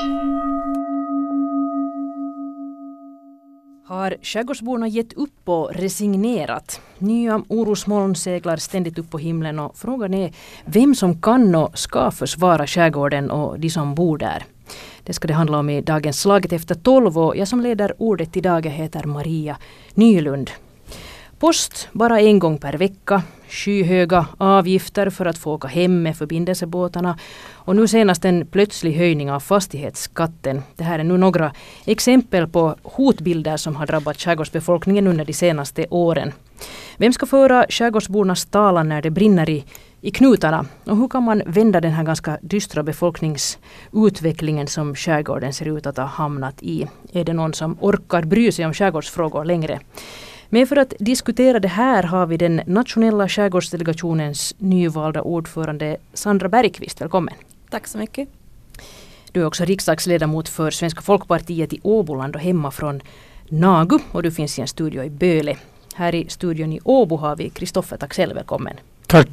Har skärgårdsborna gett upp och resignerat? Nya orosmoln seglar ständigt upp på himlen och frågan är vem som kan och ska försvara skärgården och de som bor där. Det ska det handla om i dagens Slaget efter 12 och jag som leder ordet idag heter Maria Nylund. Post bara en gång per vecka, skyhöga avgifter för att få åka hem med förbindelsebåtarna och nu senast en plötslig höjning av fastighetsskatten. Det här är nu några exempel på hotbilder som har drabbat skärgårdsbefolkningen under de senaste åren. Vem ska föra skärgårdsbornas talan när det brinner i knutarna? Och hur kan man vända den här ganska dystra befolkningsutvecklingen som skärgården ser ut att ha hamnat i? Är det någon som orkar bry sig om skärgårdsfrågor längre? Men för att diskutera det här har vi den nationella skärgårdsdelegationens nyvalda ordförande Sandra Bergqvist. Välkommen. Tack så mycket. Du är också riksdagsledamot för Svenska folkpartiet i Åboland och hemma från Nagu och du finns i en studio i Böle. Här i studion i Åbo har vi Kristoffer Taxell. Välkommen. Tack.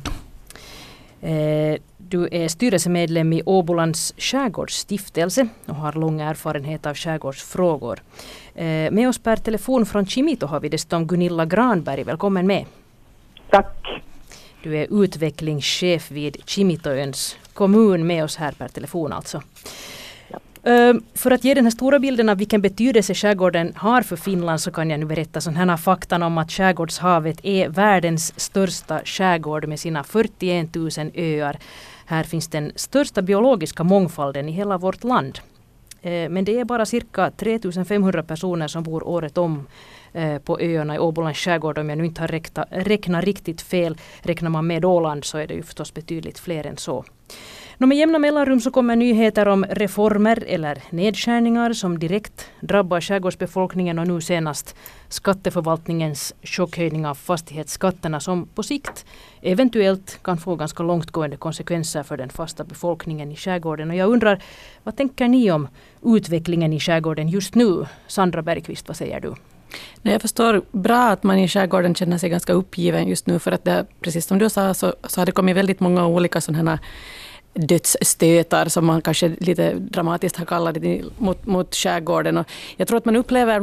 Du är styrelsemedlem i Åbolands skärgårdsstiftelse och har lång erfarenhet av skärgårdsfrågor. Med oss per telefon från Kimito har vi dessutom Gunilla Granberg. Välkommen med. Tack. Du är utvecklingschef vid Kimitoöns kommun, med oss här per telefon alltså. För att ge den här stora bilden av vilken betydelse skärgården har för Finland så kan jag nu berätta sådana här faktan om att skärgårdshavet är världens största skärgård med sina 41 000 öar. Här finns den största biologiska mångfalden i hela vårt land. Men det är bara cirka 3 500 personer som bor året om på öarna i Åbolands skärgård. Om jag nu inte har räknat riktigt fel, räknar man med Åland så är det ju förstås betydligt fler än så. Med jämna mellanrum så kommer nyheter om reformer eller nedskärningar som direkt drabbar skärgårdsbefolkningen och nu senast skatteförvaltningens chockhöjning av fastighetsskatterna som på sikt eventuellt kan få ganska långtgående konsekvenser för den fasta befolkningen i skärgården. Och jag undrar, vad tänker ni om utvecklingen i skärgården just nu? Sandra Bergqvist, vad säger du? Jag förstår bra att man i skärgården känner sig ganska uppgiven just nu för att det, precis som du sa så har det kommit väldigt många olika sådana här dödsstötar som man kanske lite dramatiskt har kallat det mot skärgården. Och jag tror att man upplever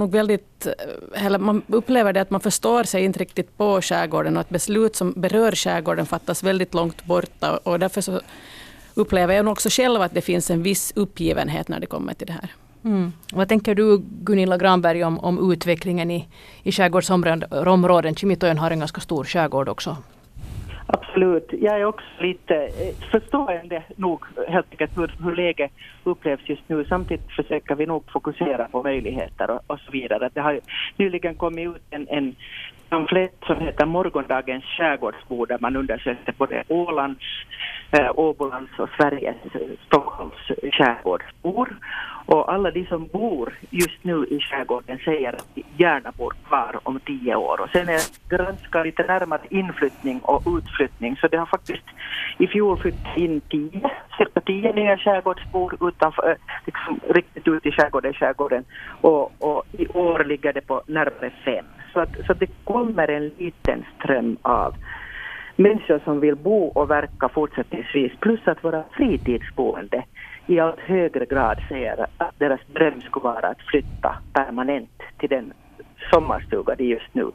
det att man förstår sig inte riktigt på skärgården och att beslut som berör skärgården fattas väldigt långt borta och därför så upplever jag också själv att det finns en viss uppgivenhet när det kommer till det här. Vad tänker du, Gunilla Granberg, om utvecklingen i skärgårdsområden? Kimitoön har en ganska stor skärgård också. Absolut. Jag är också lite förstående nog helt enkelt hur läget upplevs just nu. Samtidigt försöker vi nog fokusera på möjligheter och så vidare. Det har nyligen kommit ut en pamflett som heter Morgondagens skärgårdsbord där man undersöker både Ålands, Åbolands och Sveriges Stockholms skärgårdsbor. Och alla de som bor just nu i skärgården säger att de gärna bor kvar om 10 år. Och sen granskar lite närmare inflyttning och utflyttning. Så det har faktiskt i fjol flyttat in cirka 10 nya skärgårdsbor utanför, liksom riktigt ut i skärgården. Och i år ligger det på närmare 5. Så det kommer en liten ström av människor som vill bo och verka fortsättningsvis. Plus att våra fritidsboende i allt högre grad säger att deras dröm skulle vara att flytta permanent till den sommarstuga de just nu.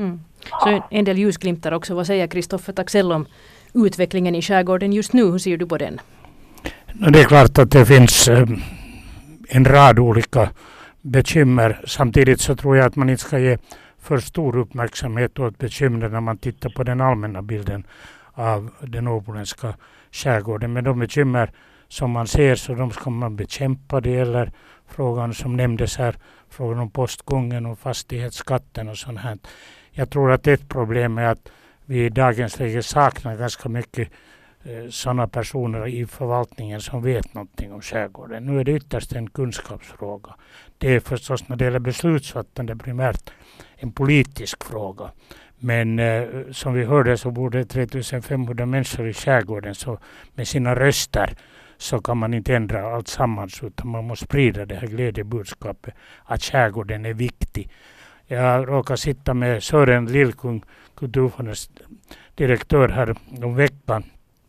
Så en del ljusglimtar också. Vad säger Kristoffer Taxell om utvecklingen i skärgården just nu? Hur ser du på den? Det är klart att det finns en rad olika bekymmer. Samtidigt så tror jag att man inte ska ge för stor uppmärksamhet åt bekymmer när man tittar på den allmänna bilden av den åboländska skärgården. Men de bekymmer som man ser så de ska man bekämpa. Det gäller frågan som nämndes här, frågan om postgången och fastighetsskatten och sånt här. Jag tror att ett problem är att vi i dagens läge saknar ganska mycket sådana personer i förvaltningen som vet någonting om skärgården. Nu är det ytterst en kunskapsfråga. Det är förstås när det gäller beslutsfattande primärt en politisk fråga. Men som vi hörde så bor det 3500 människor i skärgården så med sina röster så kan man inte ändra allt sammans utan man måste sprida det här glädjebudskapet att skärgården är viktig. Jag råkar sitta med Sören Lillkung, kulturfondens direktör här om veckan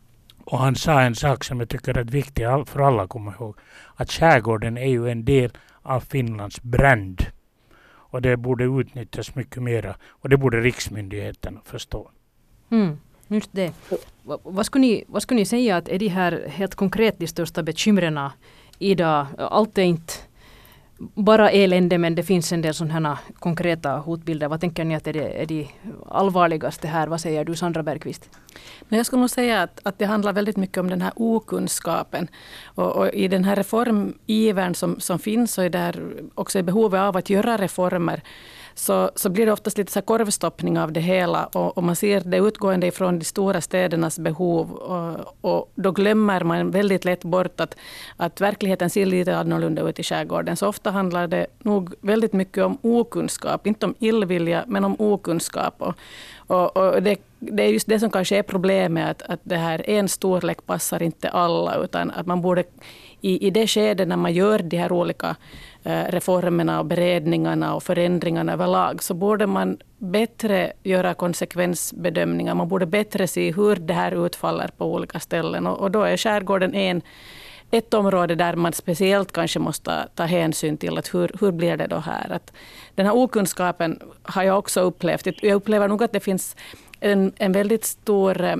Och han sa en sak som jag tycker är viktig för alla att komma ihåg. Att skärgården är ju en del av Finlands brand. Och det borde utnyttjas mycket mera. Och det borde riksmyndigheterna förstå. Just det. Vad skulle ni säga att är de här helt konkret de största bekymren idag? Allt är inte bara elände, men det finns en del sådana här konkreta hotbilder. Vad tänker ni att är de allvarligaste här? Vad säger du, Sandra Bergqvist? Men jag skulle nog säga att det handlar väldigt mycket om den här okunskapen. Och i den här reformivern som finns och är där också är behovet av att göra reformer, så blir det oftast lite så här korvstoppning av det hela. Och man ser det utgående ifrån de stora städernas behov. Och då glömmer man väldigt lätt bort att verkligheten ser lite annorlunda ut i skärgården. Så ofta handlar det nog väldigt mycket om okunskap. Inte om illvilja, men om okunskap. Och det är just det som kanske är problemet. Att det här en storlek passar inte alla. Utan att man borde i det skede när man gör de här olika reformerna och beredningarna och förändringarna överlag, så borde man bättre göra konsekvensbedömningar. Man borde bättre se hur det här utfaller på olika ställen. Och då är skärgården ett område där man speciellt kanske måste ta hänsyn till att hur blir det då här. Att den här okunskapen har jag också upplevt. Jag upplever nog att det finns en väldigt stor,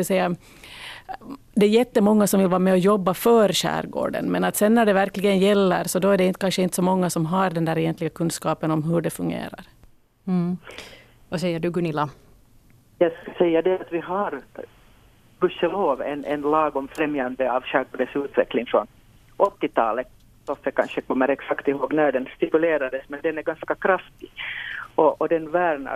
det är jättemånga som vill vara med och jobba för skärgården, men att sen när det verkligen gäller så då är det kanske inte så många som har den där egentliga kunskapen om hur det fungerar. Vad säger du, Gunilla? Jag ska säga det att vi har gudskelov en lag om främjande av skärgårdens utveckling från 80-talet. Toffe kanske kommer exakt ihåg när den stipulerades, men den är ganska kraftig. Och den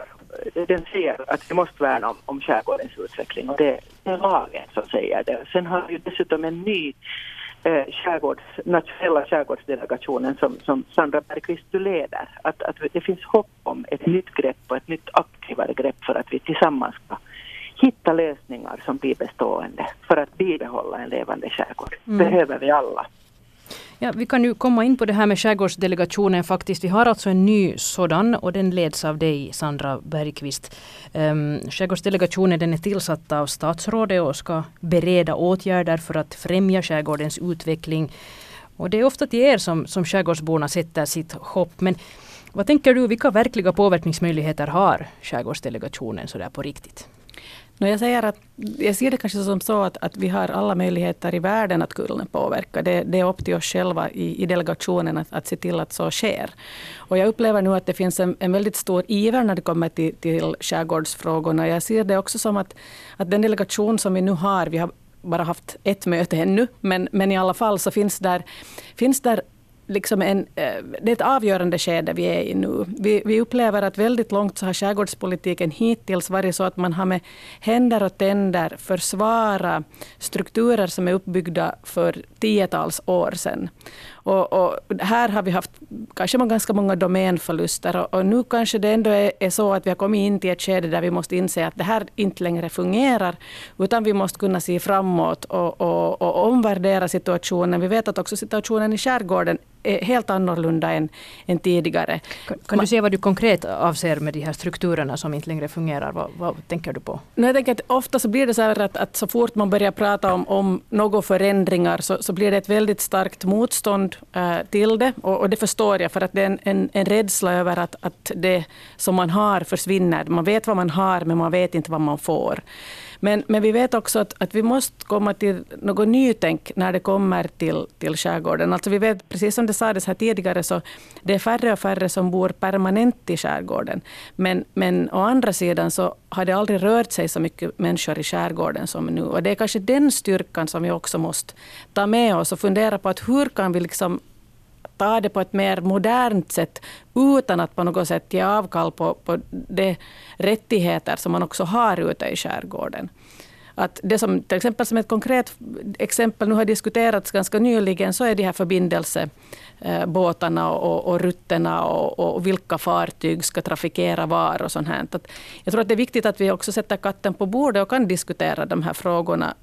ser att vi måste värna om skärgårdens utveckling. Och det är lagen som säger det. Sen har vi dessutom en ny nationella skärgårdsdelegationen som Sandra Bergqvist leder. Att det finns hopp om ett nytt grepp och ett nytt aktivare grepp för att vi tillsammans ska hitta lösningar som blir bestående för att bibehålla en levande skärgård. Behöver vi alla. Ja, vi kan nu komma in på det här med skärgårdsdelegationen faktiskt. Vi har alltså en ny sådan och den leds av dig, Sandra Bergqvist. Skärgårdsdelegationen den är tillsatt av statsrådet och ska bereda åtgärder för att främja skärgårdens utveckling. Och det är ofta till er som skärgårdsborna sätter sitt hopp. Men vad tänker du, vilka verkliga påverkningsmöjligheter har skärgårdsdelegationen så där på riktigt? Jag ser det kanske som så att vi har alla möjligheter i världen att kunna påverka. Det är upp till oss själva i delegationen att se till att så sker. Och jag upplever nu att det finns en väldigt stor iver när det kommer till skärgårdsfrågorna. Jag ser det också som att den delegation som vi nu har, vi har bara haft ett möte ännu, men i alla fall så finns där liksom det är ett avgörande skede vi är i nu. Vi upplever att väldigt långt så har skärgårdspolitiken hittills varit så att man har med händer och tänder försvara strukturer som är uppbyggda för 10-tals år sedan. Och här har vi haft kanske ganska många domänförluster och nu kanske det ändå är så att vi har kommit in till ett skede där vi måste inse att det här inte längre fungerar, utan vi måste kunna se framåt och omvärdera situationen. Vi vet att också situationen i skärgården är helt annorlunda än tidigare. Kan du säga vad du konkret avser med de här strukturerna som inte längre fungerar? Vad tänker du på? Jag tänker att ofta så blir det så här att så fort man börjar prata om några förändringar så blir det ett väldigt starkt motstånd till det. Och det förstår jag, för att det är en rädsla över att det som man har försvinner. Man vet vad man har, men man vet inte vad man får. Men vi vet också att vi måste komma till något nytänk när det kommer till skärgården. Alltså vi vet, precis som det sades här tidigare, så det är färre och färre som bor permanent i skärgården. Men å andra sidan så har det aldrig rört sig så mycket människor i skärgården som nu. Och det är kanske den styrkan som vi också måste ta med oss och fundera på att hur kan vi liksom ta det på ett mer modernt sätt utan att på något sätt ge avkall på de rättigheter som man också har ute i skärgården. Att det som till exempel som ett konkret exempel nu har diskuterats ganska nyligen, så är de här förbindelsebåtarna och rutterna och vilka fartyg ska trafikera var och sånt här. Jag tror att det är viktigt att vi också sätter katten på bordet och kan diskutera de här frågorna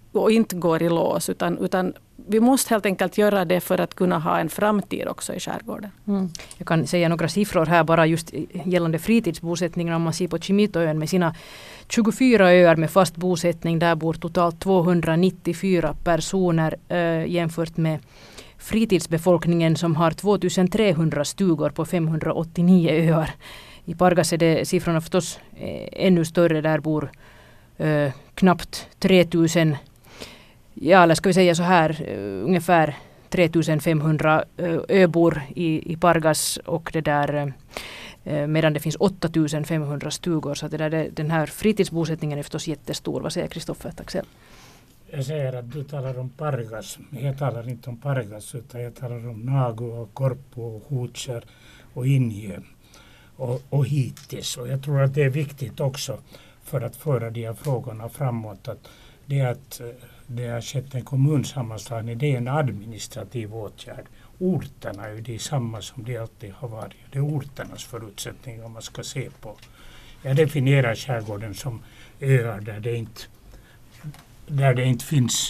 och inte går i lås, utan vi måste helt enkelt göra det för att kunna ha en framtid också i skärgården. Jag kan säga några siffror här bara just gällande fritidsbosättningen. Om man ser på Kimitoön med sina 24 öar med fast bosättning, där bor totalt 294 personer jämfört med fritidsbefolkningen som har 2300 stugor på 589 öar. I Pargas är det siffrorna förstås ännu större. Där bor knappt 3000, eller ska vi säga så här, ungefär 3500 öbor i Pargas, och det där, medan det finns 8500 stugor. Så den här fritidsbosättningen är förstås jättestor. Vad säger Kristoffer Taxell? Jag säger att du talar om Pargas. Jag talar inte om Pargas, utan jag talar om Nagu och Korpo och Hutser och Inje och hittills. Och jag tror att det är viktigt också för att föra de här frågorna framåt, att det har skett en kommunsammanslagning, det är en administrativ åtgärd. Orterna är ju de samma som de alltid har varit. Det är orternas förutsättningar man ska se på. Jag definierar skärgården som öar där det inte finns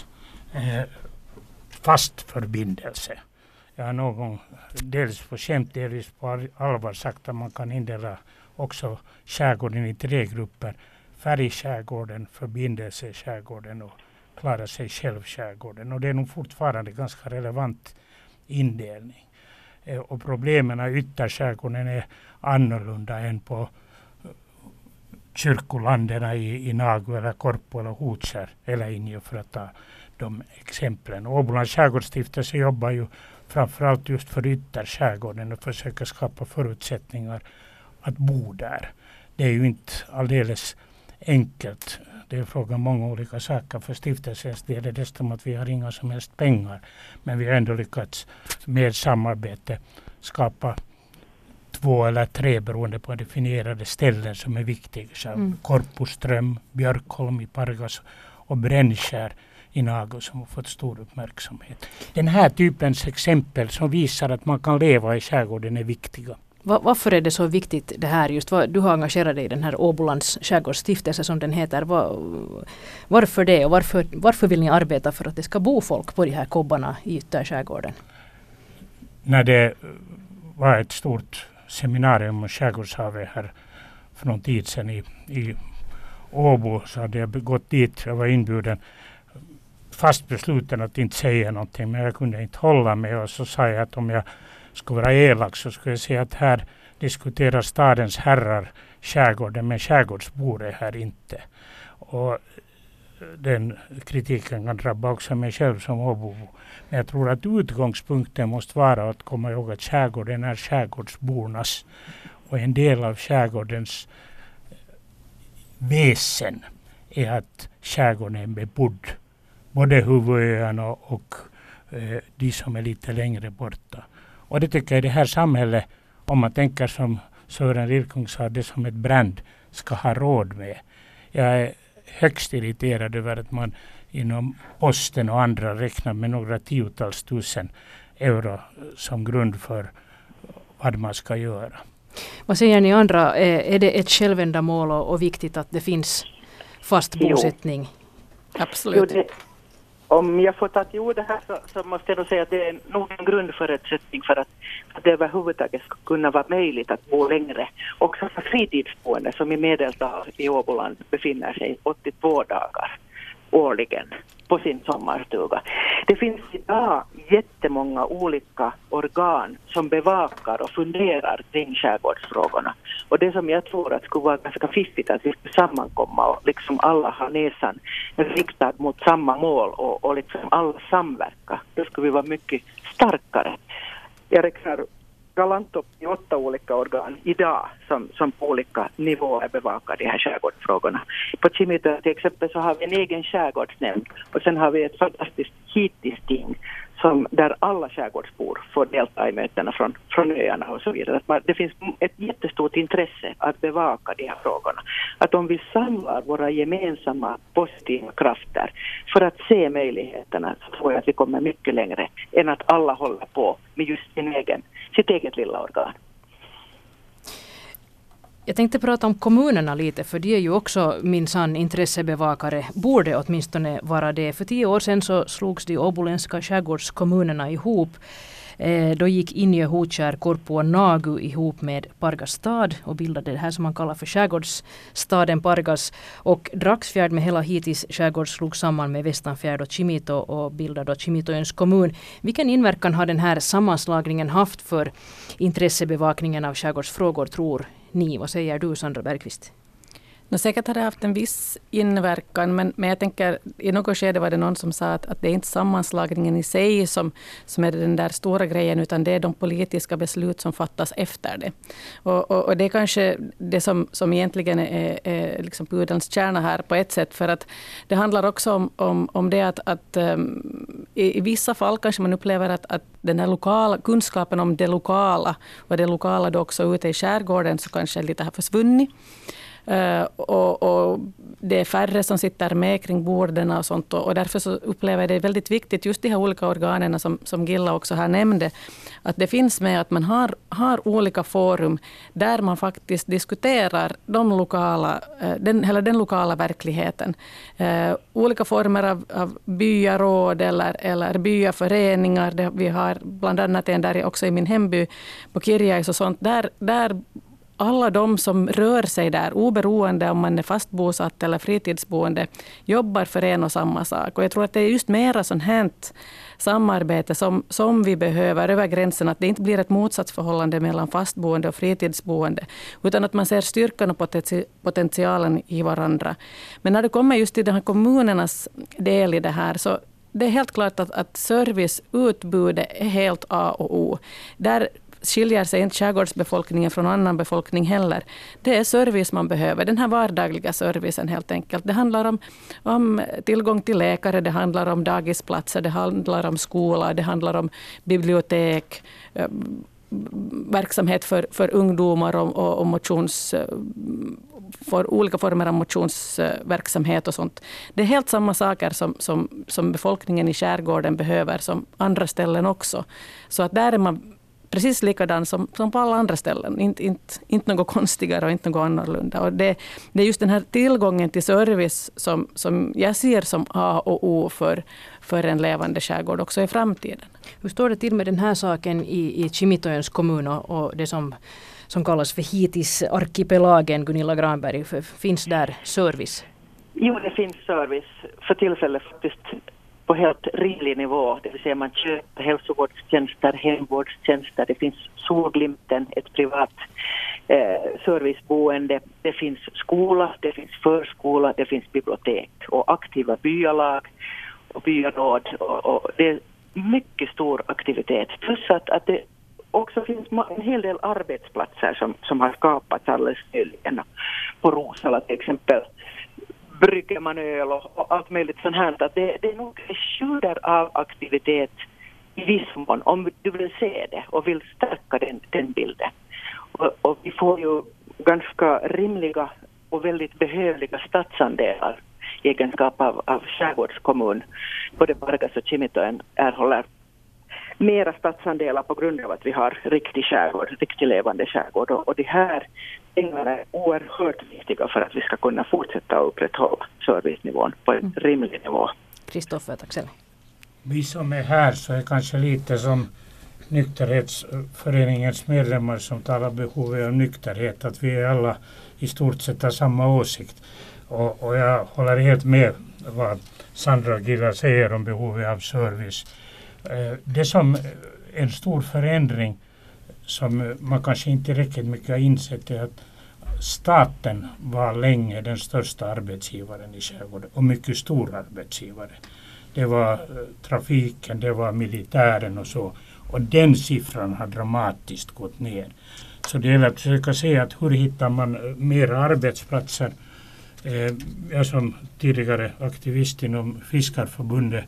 fast förbindelse. Jag har någon gång dels på skämt, dels på allvar sagt att man kan indela också skärgården i 3 grupper. Färgskärgården, förbindelseskärgården och klara sig själv skärgården. Och det är nog fortfarande ganska relevant indelning. Och problemen i ytterskärgården är annorlunda än på kyrkolanderna i Nagu eller Korpo eller Hutser eller Injo, för att ta de exemplen. Åbolands skärgårdsstiftelse jobbar ju framförallt just för ytterskärgården och försöker skapa förutsättningar att bo där. Det är ju inte alldeles enkelt. Det är frågan om många olika saker. För stiftelsens del är det dessutom att vi har inga som helst pengar. Men vi har ändå lyckats med samarbete skapa 2 eller 3 beroende på definierade ställen som är viktiga. Korpoström, Björkholm i Pargas och Brännskär i Nagu som har fått stor uppmärksamhet. Den här typens exempel som visar att man kan leva i skärgården är viktiga. Varför är det så viktigt det här just? Du har engagerat dig i den här Åbolands skärgårdsstiftelse som den heter. Varför det, och varför vill ni arbeta för att det ska bo folk på de här kobbarna i ytterskärgården? När det var ett stort seminarium om skärgårdshavet här för någon tid sedan i Åbo, så hade jag gått dit. Jag var inbjuden, fast besluten att inte säga någonting, men jag kunde inte hålla mig, och så sa jag att om jag skulle vara elak så skulle jag säga att här diskuterar stadens herrar skärgården, men skärgårdsbor är här inte. Och den kritiken kan drabba också mig själv som Åbobo. Men jag tror att utgångspunkten måste vara att komma ihåg att skärgården är skärgårdsbornas, och en del av skärgårdens väsen är att skärgården är bebodd. Både huvudöarna och de som är lite längre borta. Och det tycker jag i det här samhället, om man tänker som Sören Lilkung sa, det som ett brand ska ha råd med. Jag är högst irriterad över att man inom posten och andra räknar med några 10-tals tusen euro som grund för vad man ska göra. Vad säger ni andra? Är det ett självändamål och viktigt att det finns fast bosättning? Absolut. Om jag får ta till ordet här så måste jag nog säga att det är nog en grundförutsättning för att det överhuvudtaget ska kunna vara möjligt att bo längre. Också för fritidsboende som i medeltal i Åboland befinner sig 82 dagar årligen på sin sommarstuga. Det finns idag jättemånga olika organ som bevakar och funderar kring skärgårdsfrågorna. Och det som jag tror att skulle vara ganska fiffigt att vi skulle sammankomma och liksom alla har näsan riktad mot samma mål och liksom alla samverka. Då skulle vi vara mycket starkare. Jag räknar galant upp i 8 olika organ idag som på olika nivåer bevakar de här skärgårdsfrågorna. På Kimitoön till exempel så har vi en egen skärgårdsnämnd, och sen har vi ett fantastiskt hittisting där alla skärgårdsbor får delta i mötena från öarna och så vidare. Det finns ett jättestort intresse att bevaka de här frågorna. Att om vi samlar våra gemensamma positiva krafter för att se möjligheterna, så tror jag att vi kommer mycket längre än att alla håller på med just sitt eget lilla organ. Jag tänkte prata om kommunerna lite, för de är ju också minsann intressebevakare, borde åtminstone vara det. För 10 år sedan så slogs de åboländska skärgårdskommunerna ihop. Då gick Injö, Hotkär, Korpo och Nagu ihop med Pargas stad och bildade det här som man kallar för skärgårdsstaden Pargas. Och Dragsfjärd med hela hittills skärgård slogs samman med Västanfjärd och Kimito och bildade Kimitoöns kommun. Vilken inverkan har den här sammanslagningen haft för intressebevakningen av skärgårdsfrågor, tror ni? Vad säger du, Sandra Bergqvist? Säkert har det haft en viss inverkan, men jag tänker i något skede var det någon som sa att det är inte sammanslagningen i sig som är den där stora grejen, utan det är de politiska beslut som fattas efter det. Och det är kanske det som egentligen är liksom pudelns kärna här på ett sätt, för att det handlar också om det att i vissa fall kanske man upplever att den här lokala kunskapen om det lokala och det lokala då också ute i skärgården så kanske lite har försvunnit. Och det är färre som sitter med kring borden och sånt, och därför så upplever jag det väldigt viktigt, just de här olika organen som Gilla också här nämnde, att det finns med att man har olika forum där man faktiskt diskuterar den lokala verkligheten. Olika former av byaråd eller byaföreningar. Vi har bland annat en där också i min hemby på Kirjais och sånt, där alla de som rör sig där, oberoende om man är fastbosatt eller fritidsboende, jobbar för en och samma sak. Och jag tror att det är just mera sånt här samarbete som vi behöver över gränsen, att det inte blir ett motsatsförhållande mellan fastboende och fritidsboende, utan att man ser styrkan och potentialen i varandra. Men när det kommer just till den här kommunernas del i det här, så det är helt klart att serviceutbudet är helt A och O. Där skiljer sig inte skärgårdsbefolkningen från annan befolkning heller. Det är service man behöver, den här vardagliga servicen helt enkelt. Det handlar om tillgång till läkare, det handlar om dagisplatser, det handlar om skola, det handlar om bibliotek, verksamhet för ungdomar och för olika former av motionsverksamhet och sånt. Det är helt samma saker som befolkningen i skärgården behöver som andra ställen också. Så att där är man precis likadan som på alla andra ställen. Inte något konstigare och inte något annorlunda. Och det är just den här tillgången till service som jag ser som A och O för en levande skärgård också i framtiden. Hur står det till med den här saken i Kimitoöns kommun och det som kallas för Hitis-arkipelagen, Gunilla Granberg? Finns där service? Jo, det finns service för tillfället faktiskt på helt rimlig nivå. Det vill säga man köper hälsovårdstjänster, hemvårdstjänster. Det finns Solglimten, ett privat serviceboende. Det finns skola, det finns förskola, det finns bibliotek och aktiva byalag och byaråd. Och det är mycket stor aktivitet. Plus att det också finns en hel del arbetsplatser som har skapats alldeles nyligen. På Rosala till exempel brygger man öl och allt möjligt sånt här. Att det är nog sjuder av aktivitet i viss mån, om du vill se det och vill stärka den bilden. Och vi får ju ganska rimliga och väldigt behövliga stadsandelar i egenskap av skärgårdskommun. Både Pargas och Kimitoön erhåller mera stadsandelar på grund av att vi har riktigt levande skärgård. Och de här pengarna är oerhört viktiga för att vi ska kunna fortsätta att upprätthålla servicenivån på en rimlig nivå. Kristoffer Taxell. Vi som är här så är kanske lite som nykterhetsföreningens medlemmar som talar behovet av nykterhet, att vi alla i stort sett har samma åsikt. Och jag håller helt med vad Sandra och Gilla säger om behovet av service. Det som en stor förändring som man kanske inte riktigt mycket har insett är att staten var länge den största arbetsgivaren i skärgården och mycket stor arbetsgivare. Det var trafiken, det var militären och så. Och den siffran har dramatiskt gått ner. Så det gäller att försöka se att hur hittar man mer arbetsplatser. Jag som tidigare aktivist inom Fiskarförbundet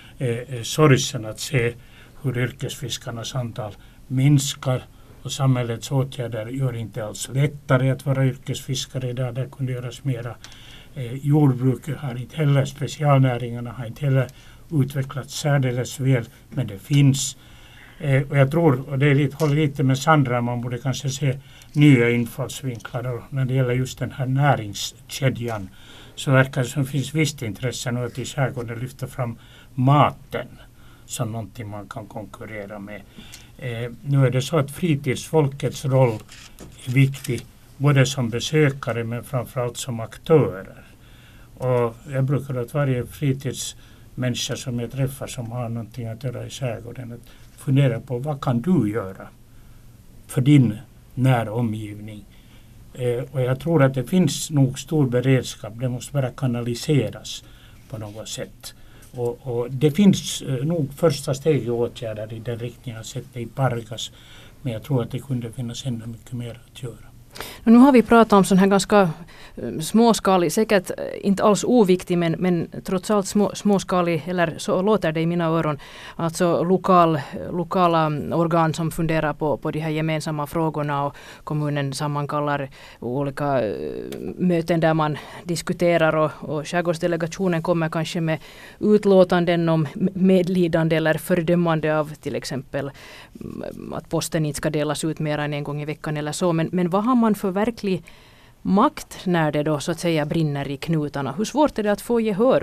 sorgsen att se hur yrkesfiskarnas antal minskar och samhällets åtgärder gör inte alls lättare att vara yrkesfiskare idag. Det kunde göras mera. Jordbruket har inte heller, specialnäringarna har inte heller utvecklats särdeles väl, men det finns. Och jag tror, och det håller lite med Sandra, man borde kanske se nya infallsvinklar. Och när det gäller just den här näringskedjan så verkar det som finns visst intresse nu att i skärgården lyfta fram maten som någonting man kan konkurrera med. Nu är det så att fritidsfolkets roll är viktig både som besökare men framförallt som aktörer. Och jag brukar att varje fritidsmänniska som jag träffar som har någonting att göra i skärgården att fundera på vad kan du göra för din nära omgivning. Och jag tror att det finns nog stor beredskap. Det måste bara kanaliseras på något sätt. Och det finns nog första steg i åtgärder i den riktningen. Jag har sett det i Pargas. Men jag tror att det kunde finnas ännu mycket mer att göra. Nu har vi pratat om sån här ganska småskalig, säkert inte alls oviktig men trots allt småskalig, eller så låter det i mina öron, alltså lokala organ som funderar på de här gemensamma frågorna och kommunen sammankallar olika möten där man diskuterar och skärgårdsdelegationen kommer kanske med utlåtanden om medlidande eller fördömande av till exempel att posten inte ska delas ut mer än en gång i veckan eller så, men vad har man för verklig makt när det då så att säga brinner i knutarna? Hur svårt är det att få gehör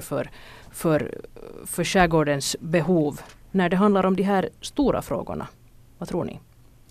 för skärgårdens behov när det handlar om de här stora frågorna? Vad tror ni?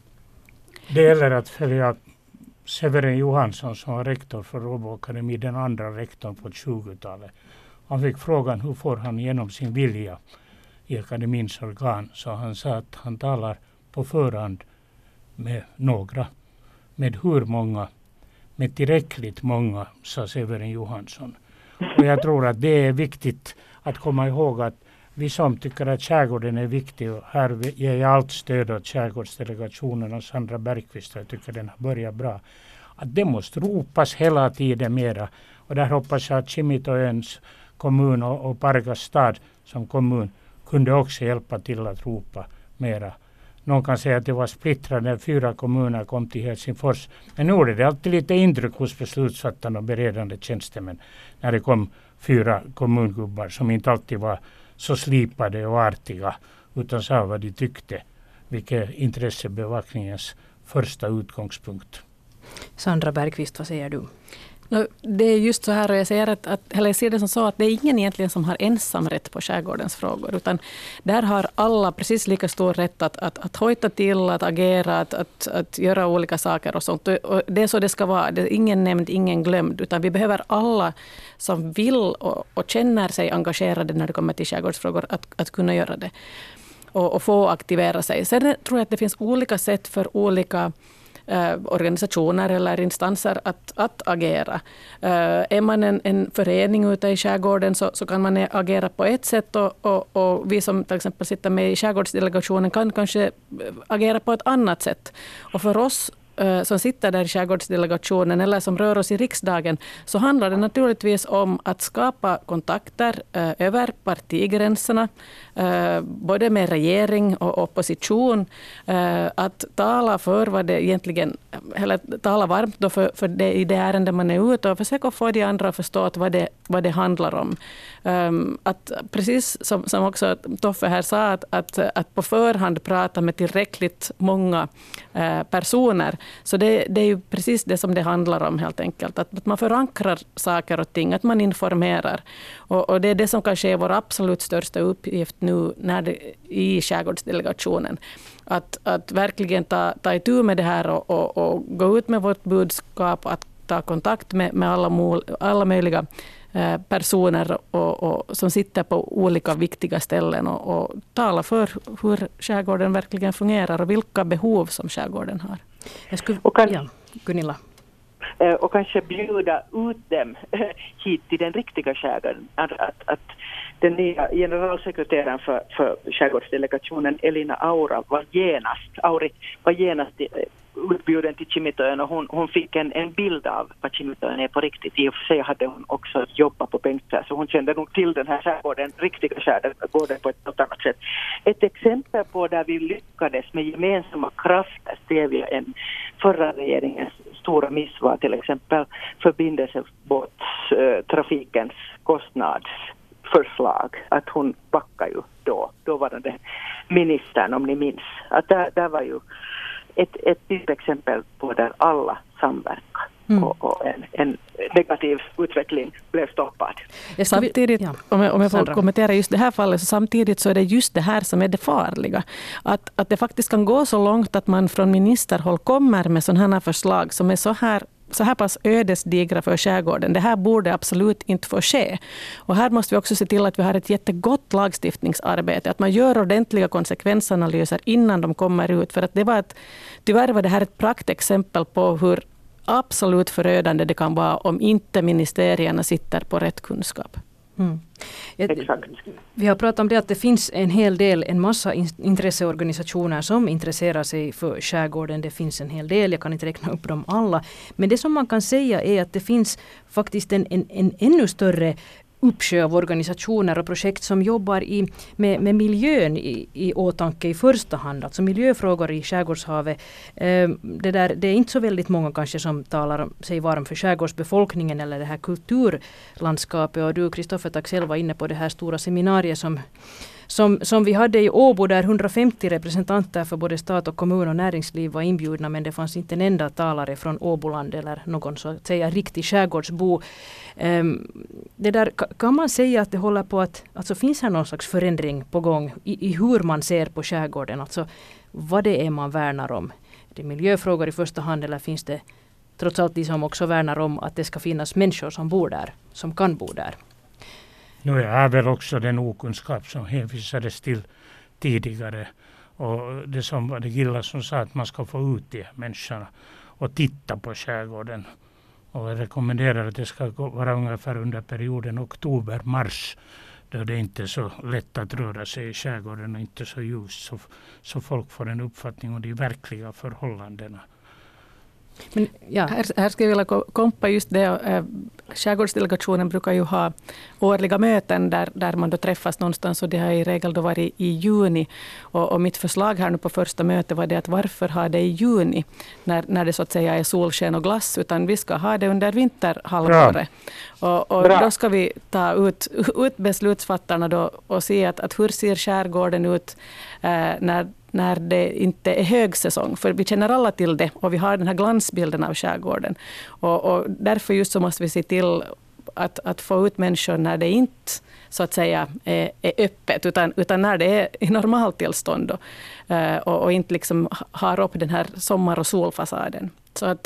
Det gäller att följa Severin Johansson som var rektor för Åbo Akademi, den andra rektorn på 20-talet. Han fick frågan hur får han genom sin vilja i akademins organ, så han sa att han talar på förhand med några. Med hur många? Med tillräckligt många, sa Severin Johansson. Och jag tror att det är viktigt att komma ihåg att vi som tycker att skärgården är viktig, och här ger jag allt stöd åt skärgårdsdelegationen och Sandra Bergqvist, jag tycker den har börjat bra, att det måste ropas hela tiden mera. Och där hoppas jag att Kimitoöns kommun och Pargas stad som kommun kunde också hjälpa till att ropa mera. Någon kan säga att det var splittrade när 4 kommuner kom till Helsingfors. Men nu gjorde det alltid lite intryck hos beslutsfattarna och beredande tjänstemän när det kom 4 kommungubbar som inte alltid var så slipade och artiga utan sa vad de tyckte. Vilket intressebevakningens första utgångspunkt. Sandra Bergqvist, vad säger du? Det är just så här, och jag ser det som så att det är ingen egentligen som har ensamrätt på skärgårdens frågor, utan där har alla precis lika stor rätt att hojta till, att agera, att göra olika saker och sånt. Och det är så det ska vara. Det är ingen nämnd, ingen glömd, utan vi behöver alla som vill och känner sig engagerade när det kommer till skärgårdsfrågor att kunna göra det och få aktivera sig. Sen tror jag att det finns olika sätt för olika organisationer eller instanser att agera. Är man en förening ute i skärgården så kan man agera på ett sätt och vi som till exempel sitter med i skärgårdsdelegationen kan kanske agera på ett annat sätt. Och för oss som sitter där i skärgårdsdelegationen eller som rör oss i riksdagen så handlar det naturligtvis om att skapa kontakter över partigränserna, både med regering och opposition, att tala för vad det egentligen, eller tala varmt då för det i det ärende man är ute och försöka få de andra att förstå att vad det handlar om. Att precis som också Toffe här sa, att på förhand prata med tillräckligt många personer. Så det är ju precis det som det handlar om helt enkelt. Att man förankrar saker och ting, att man informerar. Och det är det som kanske är vår absolut största uppgift nu i skärgårdsdelegationen. Att verkligen ta itu med det här och gå ut med vårt budskap, att ta kontakt med alla möjliga personer och som sitter på olika viktiga ställen och tala för hur skärgården verkligen fungerar och vilka behov som skärgården har. Gunilla. Och kanske bjuda ut dem hit till den riktiga skärgården. Att den nya generalsekreteraren för skärgårdsdelegationen Elina Auri var genast utbjuden till Kimitoön och hon fick en bild av vad Kimitoön är på riktigt. I och för sig hade hon också jobbat på Bengtsfjäll så hon kände nog till den här skärgården, riktiga skärgården på ett annat sätt. Ett exempel på där vi lyckades med gemensamma krafter stävja en förra regeringens stora miss var till exempel förbindelsebåtstrafikens förslag. Att hon backar ju då var det ministern, om ni minns. Att där var ju ett exempel på där alla samverkar. Och en negativ utveckling blev stoppad. Samtidigt, om jag får kommentera just det här fallet, så samtidigt så är det just det här som är det farliga. Att det faktiskt kan gå så långt att man från ministerhåll kommer med sådana här förslag som är så här pass ödesdigra för skärgården. Det här borde absolut inte få ske. Och här måste vi också se till att vi har ett jättegott lagstiftningsarbete. Att man gör ordentliga konsekvensanalyser innan de kommer ut. För att tyvärr var det här ett praktexempel på hur absolut förödande det kan vara om inte ministerierna sitter på rätt kunskap. Vi har pratat om det att det finns en massa intresseorganisationer som intresserar sig för skärgården. Det finns en hel del, jag kan inte räkna upp dem alla. Men det som man kan säga är att det finns faktiskt en ännu större uppsjö av organisationer och projekt som jobbar med miljön i åtanke i första hand. Alltså miljöfrågor i skärgårdshavet. Det är inte så väldigt många kanske som talar sig varm för skärgårdsbefolkningen eller det här kulturlandskapet. Och du, Kristoffer Taxell, var inne på det här stora seminariet som vi hade i Åbo, där 150 representanter för både stat och kommun och näringsliv var inbjudna, men det fanns inte en enda talare från Åboland eller någon så att säga riktig skärgårdsbo. Det där, kan man säga att det håller på att, alltså finns här någon slags förändring på gång i hur man ser på skärgården, alltså vad det är man värnar om? Är det miljöfrågor i första hand, eller finns det trots allt de som också värnar om att det ska finnas människor som bor där, som kan bo där? Nu är väl också den okunskap som hänvisades till tidigare, och det som var det Gilla som sa att man ska få ut de människorna och titta på skärgården. Och jag rekommenderar att det ska vara ungefär under perioden oktober-mars, då det inte är så lätt att röra sig i skärgården och inte så ljust, så folk får en uppfattning om de verkliga förhållandena. Men, ja. Här skulle jag vilja kompa just det. Skärgårdsdelegationen brukar ju ha årliga möten där man då träffas någonstans, och det har i regel då varit i juni. Och mitt förslag här nu på första mötet var det att varför ha det i juni när det så att säga är solsken och glass, utan vi ska ha det under vinterhalvåret. Och då ska vi ta ut beslutsfattarna då och se att hur ser skärgården ut när det inte är högsäsong. För vi känner alla till det och vi har den här glansbilden av skärgården. Och därför just så måste vi se till att få ut människor när det inte så att säga är öppet, utan när det är i normaltillstånd då, och inte liksom har upp den här sommar- och solfasaden. Så att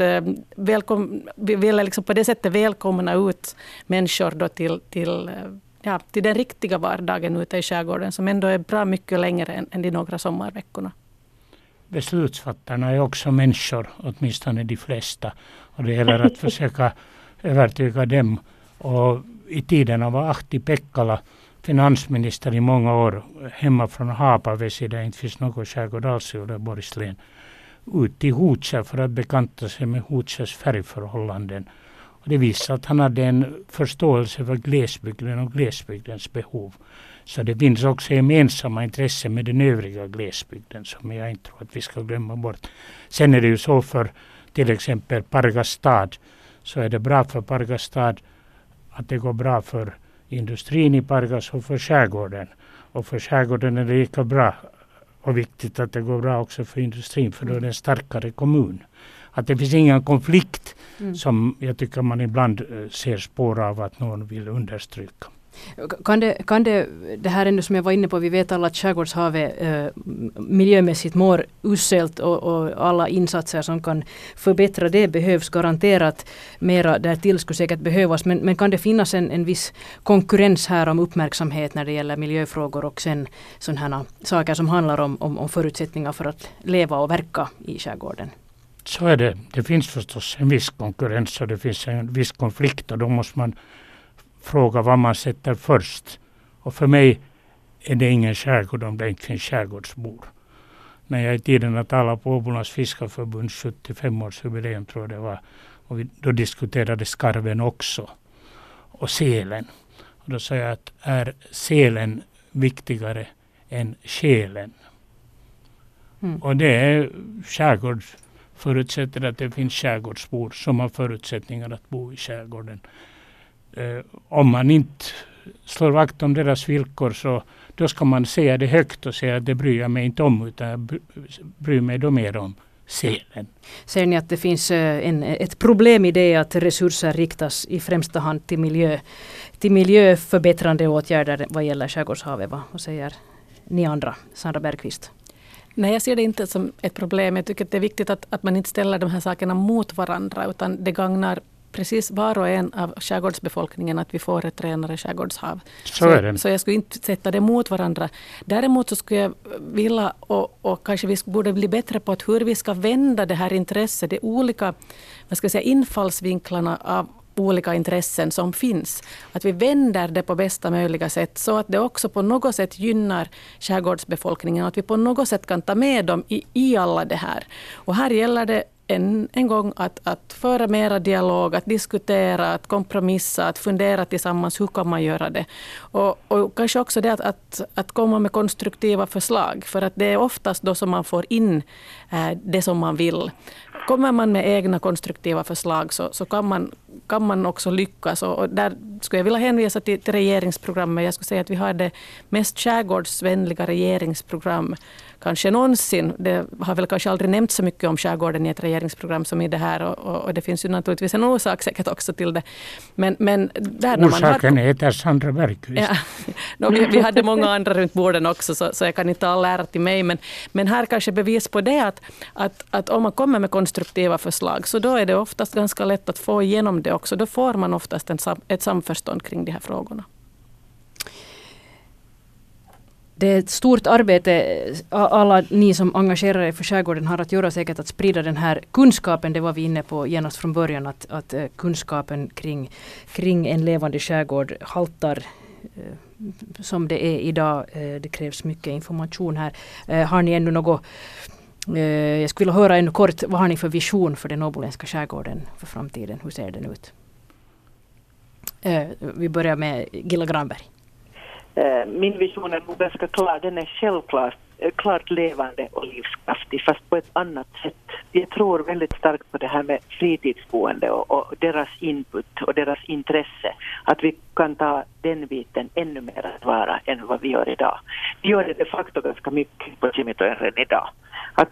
vi vill liksom på det sättet välkomna ut människor då till den riktiga vardagen ute i skärgården, som ändå är bra mycket längre än de några sommarveckorna. Beslutsfattarna är också människor, åtminstone de flesta. Och det gäller att försöka övertyga dem. Och i tiden av Ahti Pekkala, finansminister i många år, hemma från Haapavesi, där inte finns någon skärgård alls i Uleåborgs län, ut till Hotsä för att bekanta sig med Hotsäs färgförhållanden. Det visar att han hade en förståelse för glesbygden och glesbygdens behov. Så det finns också gemensamma intressen med den övriga glesbygden som jag inte tror att vi ska glömma bort. Sen är det ju så för till exempel Pargastad, så är det bra för Pargastad att det går bra för industrin i Pargas och för skärgården. Och för skärgården är det lika bra och viktigt att det går bra också för industrin, för då är det en starkare kommun. Att det finns ingen konflikt som jag tycker man ibland ser spår av att någon vill understryka. Kan det här ändå som jag var inne på, vi vet alla att skärgårdshavet miljömässigt mår uselt och alla insatser som kan förbättra det behövs garanterat. Mera därtill skulle säkert behövas, men kan det finnas en viss konkurrens här om uppmärksamhet när det gäller miljöfrågor och sen sådana saker som handlar om förutsättningar för att leva och verka i skärgården? Så är det. Det finns förstås en viss konkurrens och det finns en viss konflikt, och då måste man fråga vad man sätter först. Och för mig är det ingen skärgård om det inte finns skärgårdsbor. När jag i tiden talade på Åbolands fiskarförbund 75-årsjubileum tror jag det var, och då diskuterade skarven också och sälen. Och då sa jag att är sälen viktigare än själen? Och det är skärgård förutsätter att det finns skärgårdsbor som har förutsättningar att bo i skärgården. Om man inte slår vakt om deras villkor, så då ska man säga det högt och säga att det bryr jag mig inte om, utan jag bryr mig då mer om sälen. Ser ni att det finns ett problem i det att resurser riktas i främsta hand till miljöförbättrande åtgärder vad gäller skärgårdshavet? Vad säger ni andra? Sandra Bergqvist. Nej, jag ser det inte som ett problem. Jag tycker att det är viktigt att man inte ställer de här sakerna mot varandra, utan det gagnar precis var och en av skärgårdsbefolkningen att vi får ett renare skärgårdshav. Så jag skulle inte sätta det mot varandra. Däremot så skulle jag vilja, och kanske vi borde bli bättre på att hur vi ska vända det här intresset, de olika infallsvinklarna av olika intressen som finns. Att vi vänder det på bästa möjliga sätt så att det också på något sätt gynnar skärgårdsbefolkningen och att vi på något sätt kan ta med dem i alla det här. Och här gäller det en gång att föra mera dialog, att diskutera, att kompromissa, att fundera tillsammans hur kan man göra det. Och kanske också det att komma med konstruktiva förslag, för att det är oftast då som man får in det som man vill. Kommer man med egna konstruktiva förslag så kan man också lyckas. Och där skulle jag vilja hänvisa till regeringsprogrammet. Jag skulle säga att vi har det mest skärgårdsvänliga regeringsprogram kanske någonsin. Det har väl kanske aldrig nämnt så mycket om skärgården i ett regeringsprogram som i det här. Och det finns ju naturligtvis en orsak säkert också till det. Men där orsaken heter Sandra Bergqvist. Ja, vi hade många andra runt borden också, så jag kan inte alla ära till mig. Men här kanske bevis på det att om man kommer med konstruktiva förslag, så då är det oftast ganska lätt att få igenom det också. Då får man oftast ett samförstånd kring de här frågorna. Det är ett stort arbete alla ni som engagerar er för skärgården har att göra, säkert att sprida den här kunskapen. Det var vi inne på genast från början, att kunskapen kring en levande skärgård haltar som det är idag. Det krävs mycket information här. Har ni ännu något, jag skulle vilja höra ännu kort, vad har ni för vision för den åboländska skärgården för framtiden? Hur ser den ut? Vi börjar med Gilla Granberg. Min vision är nog ganska klar. Den är klart levande och livskraftig, fast på ett annat sätt. Jag tror väldigt starkt på det här med fritidsboende och deras input och deras intresse. Att vi kan ta den biten ännu mer att vara än vad vi gör idag. Vi gör det de facto ganska mycket på Kimitoön idag. Att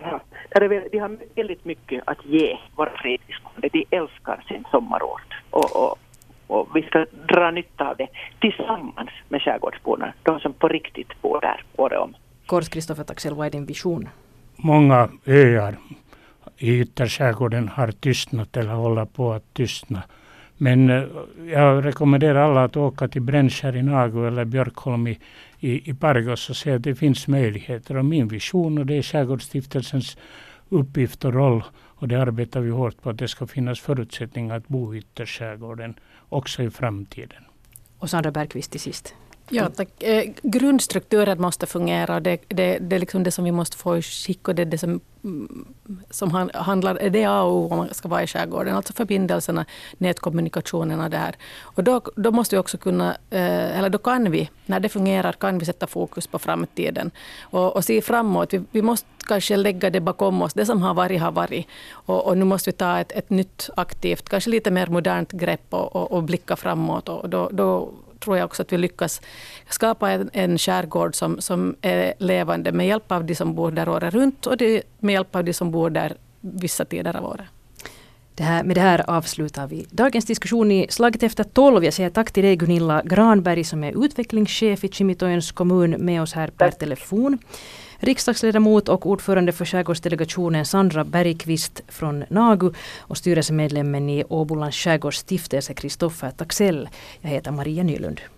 de har väldigt mycket att ge våra fritidsboende. De älskar sin sommarort och vi ska dra nytta av det tillsammans med skärgårdsborna, de som på riktigt bor där året om. Kors Kristoffer Taxell, vad är din vision? Många öar i ytterskärgården har tystnat eller håller på att tystna. Men jag rekommenderar alla att åka till Brännskär i Nagu eller Björkholm i Pargos och se att det finns möjligheter. Och min vision, och det är Skärgårdsstiftelsens uppgift och roll, och det arbetar vi hårt på, att det ska finnas förutsättningar att bo i ytterskärgården också i framtiden. Och Sandra Bergqvist till sist. Ja, tack. Grundstrukturen måste fungera. Det är liksom det som vi måste få i skick, och det är det som handlar, det är A och O om man ska vara i skärgården. Alltså förbindelserna, nätkommunikationerna där. Och då måste vi också kunna, eller då kan vi, när det fungerar, kan vi sätta fokus på framtiden och se framåt. Vi måste kanske lägga det bakom oss. Det som har varit. Och nu måste vi ta ett nytt aktivt, kanske lite mer modernt grepp och blicka framåt. Och då tror jag också att vi lyckas skapa en skärgård som är levande med hjälp av de som bor där året runt och med hjälp av de som bor där vissa tider av året. Med det här avslutar vi dagens diskussion i Slaget efter 12. Jag säger tack till dig Gunilla Granberg som är utvecklingschef i Kimitoöns kommun med oss här per telefon. Riksdagsledamot och ordförande för skärgårdsdelegationen Sandra Bergqvist från Nagu och styrelsemedlemmen i Åbolands skärgårdsstiftelse Kristoffer Taxell. Jag heter Maria Nylund.